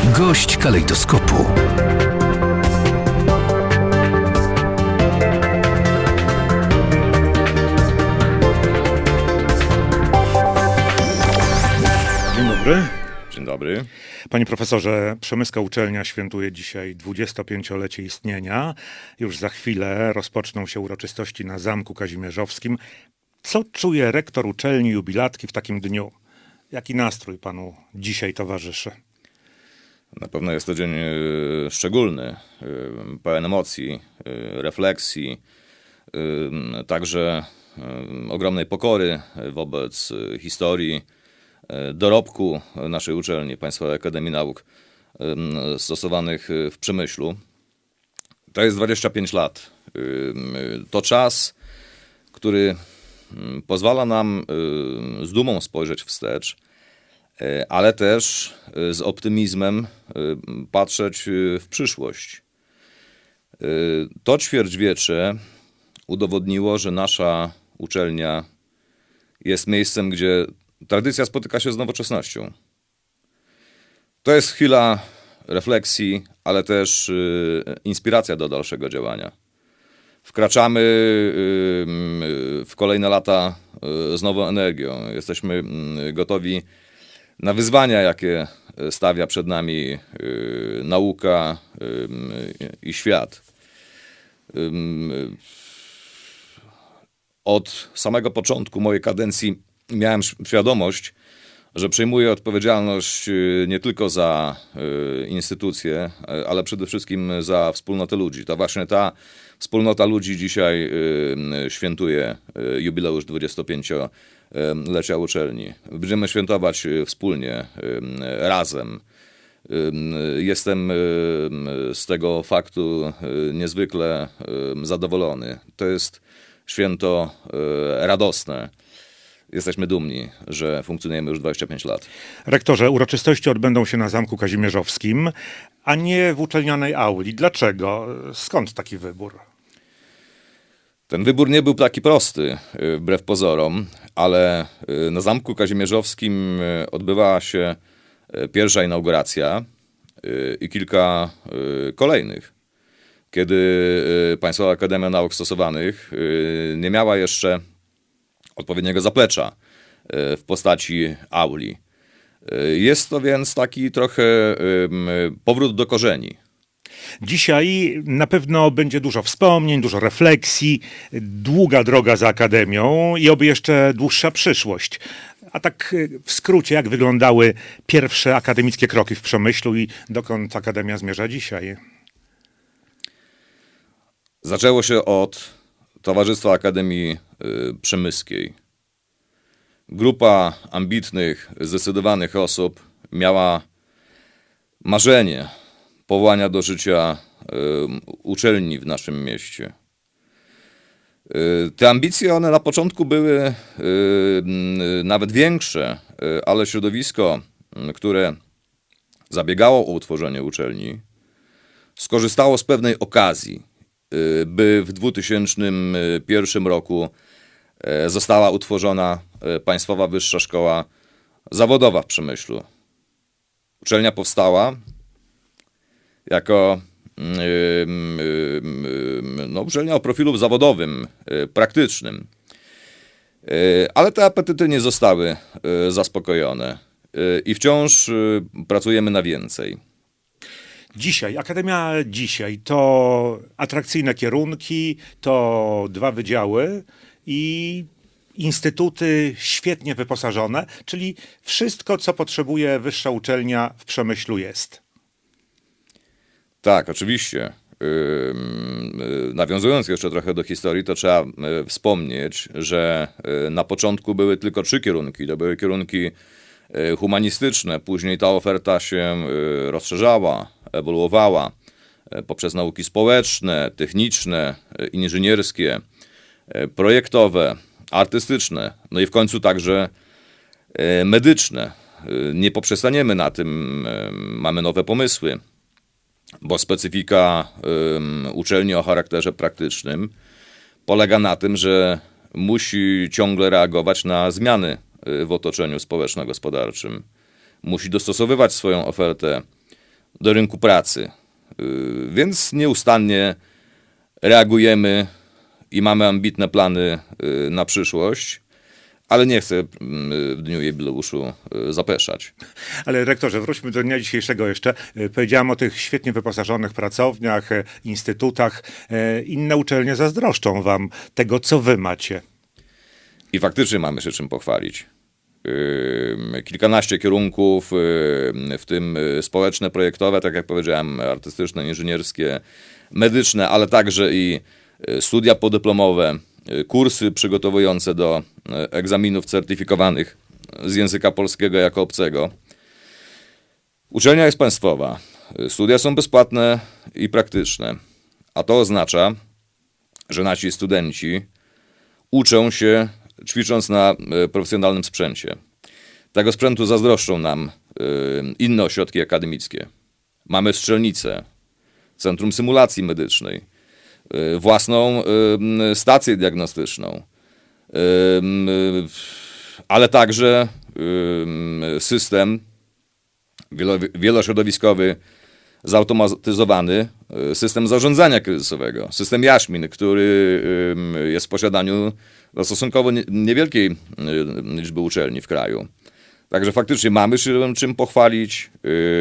Gość kalejdoskopu. Dzień dobry. Dzień dobry. Panie profesorze, Przemyska Uczelnia świętuje dzisiaj 25-lecie istnienia. Już za chwilę rozpoczną się uroczystości na Zamku Kazimierzowskim. Co czuje rektor uczelni jubilatki w takim dniu? Jaki nastrój panu dzisiaj towarzyszy? Na pewno jest to dzień szczególny, pełen emocji, refleksji, także ogromnej pokory wobec historii, dorobku naszej uczelni, Państwowej Akademii Nauk stosowanych w Przemyślu. To jest 25 lat. To czas, który pozwala nam z dumą spojrzeć wstecz, ale też z optymizmem patrzeć w przyszłość. To ćwierćwiecze udowodniło, że nasza uczelnia jest miejscem, gdzie tradycja spotyka się z nowoczesnością. To jest chwila refleksji, ale też inspiracja do dalszego działania. Wkraczamy w kolejne lata z nową energią. Jesteśmy gotowi na wyzwania, jakie stawia przed nami nauka i świat. Od samego początku mojej kadencji miałem świadomość, że przejmuję odpowiedzialność nie tylko za instytucje, ale przede wszystkim za wspólnotę ludzi. To właśnie ta wspólnota ludzi dzisiaj świętuje jubileusz 25-lecia uczelni. Będziemy świętować wspólnie, razem. Jestem z tego faktu niezwykle zadowolony. To jest święto radosne. Jesteśmy dumni, że funkcjonujemy już 25 lat. Rektorze, uroczystości odbędą się na Zamku Kazimierzowskim, a nie w uczelnianej auli. Dlaczego? Skąd taki wybór? Ten wybór nie był taki prosty, wbrew pozorom, ale na Zamku Kazimierzowskim odbywała się pierwsza inauguracja i kilka kolejnych, kiedy Państwowa Akademia Nauk Stosowanych nie miała jeszcze odpowiedniego zaplecza w postaci auli. Jest to więc taki trochę powrót do korzeni. Dzisiaj na pewno będzie dużo wspomnień, dużo refleksji, długa droga za akademią i oby jeszcze dłuższa przyszłość. A tak w skrócie, jak wyglądały pierwsze akademickie kroki w Przemyślu i dokąd akademia zmierza dzisiaj? Zaczęło się od Towarzystwa Akademii Przemyskiej. Grupa ambitnych, zdecydowanych osób miała marzenie powołania do życia uczelni w naszym mieście. Te ambicje, one na początku były nawet większe, ale środowisko, które zabiegało o utworzenie uczelni, skorzystało z pewnej okazji, by w 2001 roku została utworzona Państwowa Wyższa Szkoła Zawodowa w Przemyślu. Uczelnia powstała jako uczelnia o profilu zawodowym, praktycznym. Ale te apetyty nie zostały zaspokojone i wciąż pracujemy na więcej. Akademia dzisiaj to atrakcyjne kierunki, to 2 wydziały i instytuty świetnie wyposażone, czyli wszystko, co potrzebuje wyższa uczelnia w Przemyślu jest. Tak, oczywiście. Nawiązując jeszcze trochę do historii, to trzeba wspomnieć, że na początku były tylko 3 kierunki. To były kierunki humanistyczne, później ta oferta się rozszerzała, ewoluowała poprzez nauki społeczne, techniczne, inżynierskie, projektowe, artystyczne, no i w końcu także medyczne. Nie poprzestaniemy na tym, mamy nowe pomysły, bo specyfika uczelni o charakterze praktycznym polega na tym, że musi ciągle reagować na zmiany w otoczeniu społeczno-gospodarczym. Musi dostosowywać swoją ofertę do rynku pracy. Więc nieustannie reagujemy i mamy ambitne plany na przyszłość, ale nie chcę w dniu jubileuszu zapeszać. Ale rektorze, wróćmy do dnia dzisiejszego jeszcze. Powiedziałem o tych świetnie wyposażonych pracowniach, instytutach. Inne uczelnie zazdroszczą wam tego, co wy macie. I faktycznie mamy się czym pochwalić. Kilkanaście kierunków, w tym społeczne, projektowe, tak jak powiedziałem, artystyczne, inżynierskie, medyczne, ale także i studia podyplomowe, kursy przygotowujące do egzaminów certyfikowanych z języka polskiego jako obcego. Uczelnia jest państwowa. Studia są bezpłatne i praktyczne, a to oznacza, że nasi studenci uczą się ćwicząc na profesjonalnym sprzęcie. Tego sprzętu zazdroszczą nam inne ośrodki akademickie. Mamy strzelnicę, Centrum Symulacji Medycznej, własną stację diagnostyczną, ale także system wielośrodowiskowy, zautomatyzowany system zarządzania kryzysowego, system Jaśmin, który jest w posiadaniu stosunkowo niewielkiej liczby uczelni w kraju. Także faktycznie mamy się czym pochwalić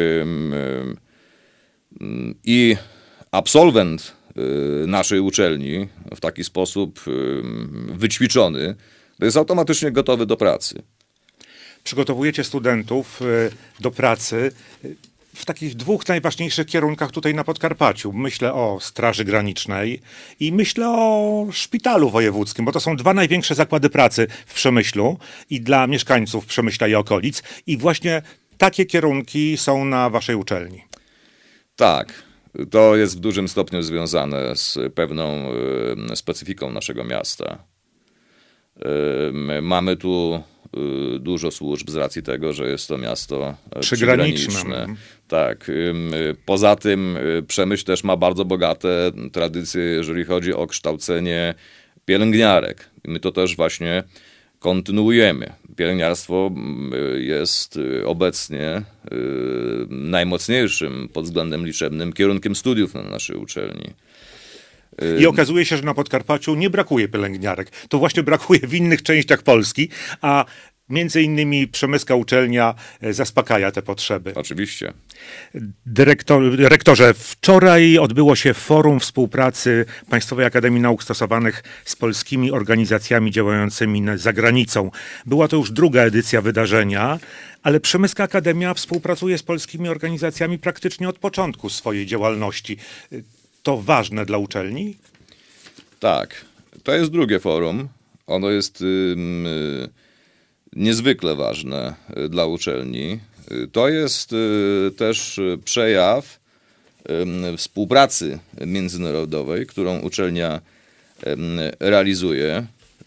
i absolwent naszej uczelni w taki sposób wyćwiczony jest automatycznie gotowy do pracy. Przygotowujecie studentów do pracy w takich dwóch najważniejszych kierunkach tutaj na Podkarpaciu. Myślę o Straży Granicznej i myślę o Szpitalu Wojewódzkim, bo to są dwa największe zakłady pracy w Przemyślu i dla mieszkańców Przemyśla i okolic. I właśnie takie kierunki są na waszej uczelni. Tak, to jest w dużym stopniu związane z pewną specyfiką naszego miasta. Mamy tu dużo służb z racji tego, że jest to miasto przygraniczne. Tak. Poza tym Przemyśl też ma bardzo bogate tradycje, jeżeli chodzi o kształcenie pielęgniarek. My to też właśnie kontynuujemy. Pielęgniarstwo jest obecnie najmocniejszym pod względem liczebnym kierunkiem studiów na naszej uczelni. I okazuje się, że na Podkarpaciu nie brakuje pielęgniarek. To właśnie brakuje w innych częściach Polski, a między innymi przemyska uczelnia zaspokaja te potrzeby. Oczywiście. Rektorze, wczoraj odbyło się forum współpracy Państwowej Akademii Nauk Stosowanych z polskimi organizacjami działającymi za granicą. Była to już druga edycja wydarzenia, ale Przemyska Akademia współpracuje z polskimi organizacjami praktycznie od początku swojej działalności. To ważne dla uczelni? Tak. To jest drugie forum. Ono jest niezwykle ważne dla uczelni. To jest też przejaw współpracy międzynarodowej, którą uczelnia realizuje.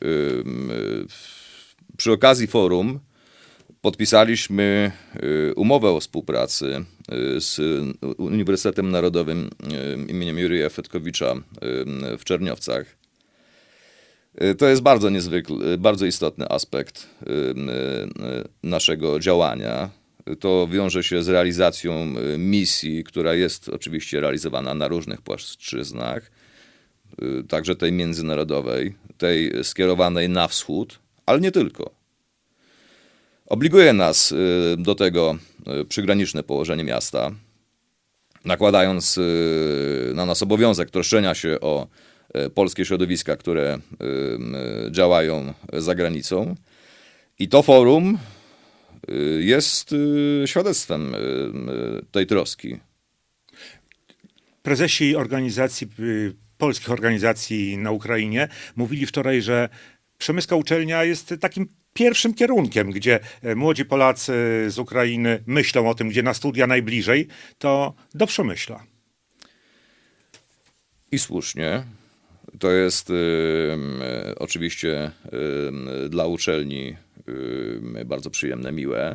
Przy okazji forum podpisaliśmy umowę o współpracy z Uniwersytetem Narodowym im. Jurija Fetkowicza w Czerniowcach. To jest bardzo istotny aspekt naszego działania. To wiąże się z realizacją misji, która jest oczywiście realizowana na różnych płaszczyznach, także tej międzynarodowej, tej skierowanej na wschód, ale nie tylko. Obliguje nas do tego przygraniczne położenie miasta, nakładając na nas obowiązek troszczenia się o polskie środowiska, które działają za granicą. I to forum jest świadectwem tej troski. Prezesi polskich organizacji na Ukrainie mówili wczoraj, że Przemyska Uczelnia jest takim pierwszym kierunkiem, gdzie młodzi Polacy z Ukrainy myślą o tym, gdzie na studia najbliżej, to do Przemyśla. I słusznie. To jest oczywiście dla uczelni bardzo przyjemne, miłe.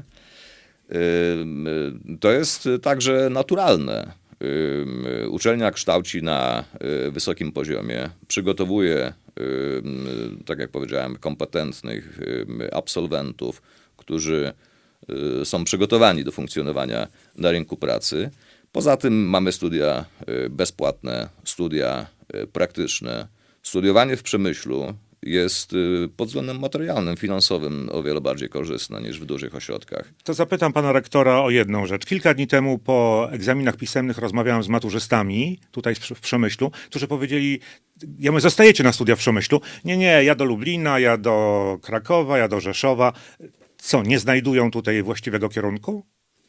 To jest także naturalne. Uczelnia kształci na wysokim poziomie, przygotowuje, tak jak powiedziałem, kompetentnych absolwentów, którzy są przygotowani do funkcjonowania na rynku pracy. Poza tym mamy studia bezpłatne, studia praktyczne. Studiowanie w Przemyślu jest pod względem materialnym, finansowym o wiele bardziej korzystne niż w dużych ośrodkach. To zapytam pana rektora o jedną rzecz. Kilka dni temu po egzaminach pisemnych rozmawiałem z maturzystami tutaj w Przemyślu, którzy powiedzieli, ja mówię, zostajecie na studia w Przemyślu? Nie, ja do Lublina, ja do Krakowa, ja do Rzeszowa. Co, nie znajdują tutaj właściwego kierunku?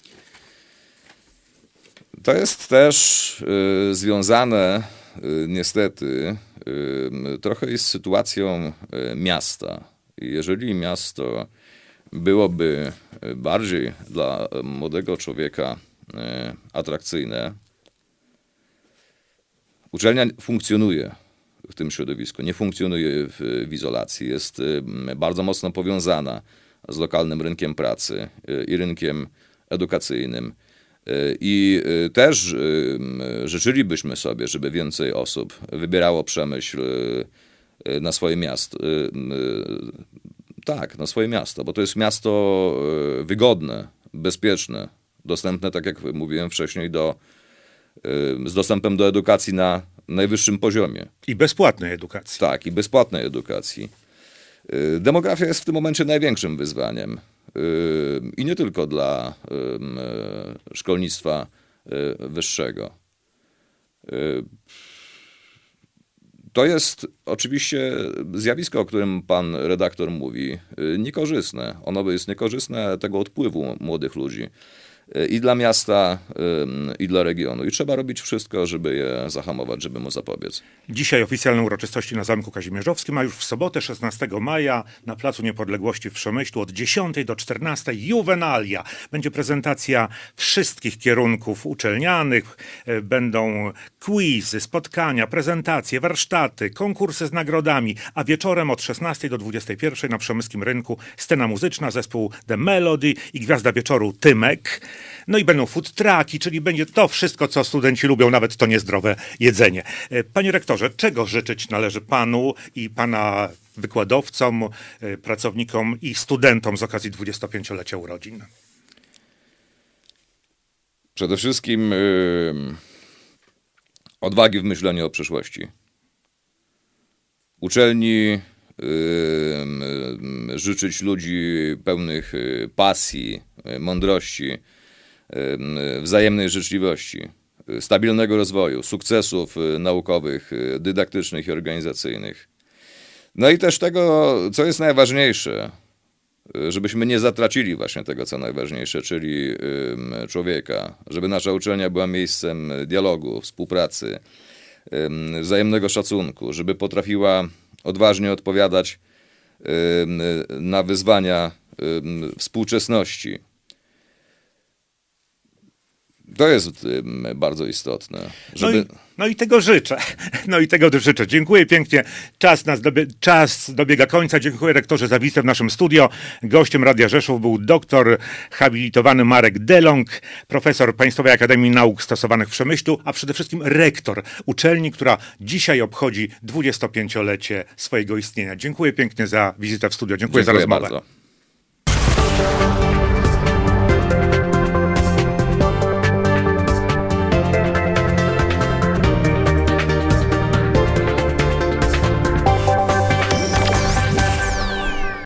To jest też związane niestety trochę jest sytuacją miasta. Jeżeli miasto byłoby bardziej dla młodego człowieka atrakcyjne, uczelnia funkcjonuje w tym środowisku, nie funkcjonuje w izolacji, jest bardzo mocno powiązana z lokalnym rynkiem pracy i rynkiem edukacyjnym. I też życzylibyśmy sobie, żeby więcej osób wybierało Przemyśl na swoje miasto. Tak, na swoje miasto, bo to jest miasto wygodne, bezpieczne, dostępne, tak jak mówiłem wcześniej, z dostępem do edukacji na najwyższym poziomie. I bezpłatnej edukacji. Tak, i bezpłatnej edukacji. Demografia jest w tym momencie największym wyzwaniem. I nie tylko dla szkolnictwa wyższego. To jest oczywiście zjawisko, o którym pan redaktor mówi, niekorzystne. Ono jest niekorzystne tego odpływu młodych ludzi i dla miasta, i dla regionu. I trzeba robić wszystko, żeby je zahamować, żeby mu zapobiec. Dzisiaj oficjalne uroczystości na Zamku Kazimierzowskim, a już w sobotę 16 maja na Placu Niepodległości w Przemyślu od 10 do 14 Juvenalia. Będzie prezentacja wszystkich kierunków uczelnianych, będą quizy, spotkania, prezentacje, warsztaty, konkursy z nagrodami, a wieczorem od 16 do 21 na Przemyskim Rynku scena muzyczna, zespół The Melody i gwiazda wieczoru Tymek. No i będą food trucki, czyli będzie to wszystko, co studenci lubią, nawet to niezdrowe jedzenie. Panie rektorze, czego życzyć należy panu i pana wykładowcom, pracownikom i studentom z okazji 25-lecia urodzin? Przede wszystkim odwagi w myśleniu o przyszłości. Uczelni życzyć ludzi pełnych pasji, mądrości, wzajemnej życzliwości, stabilnego rozwoju, sukcesów naukowych, dydaktycznych i organizacyjnych. No i też tego, co jest najważniejsze, żebyśmy nie zatracili właśnie tego, co najważniejsze, czyli człowieka, żeby nasza uczelnia była miejscem dialogu, współpracy, wzajemnego szacunku, żeby potrafiła odważnie odpowiadać na wyzwania współczesności. To jest bardzo istotne. Żeby... No i tego życzę. Dziękuję pięknie. Czas dobiega końca. Dziękuję rektorze za wizytę w naszym studio. Gościem Radia Rzeszów był doktor habilitowany Marek Delong, profesor Państwowej Akademii Nauk Stosowanych w Przemyślu, a przede wszystkim rektor uczelni, która dzisiaj obchodzi 25-lecie swojego istnienia. Dziękuję pięknie za wizytę w studio. Dziękuję za rozmowę. Bardzo.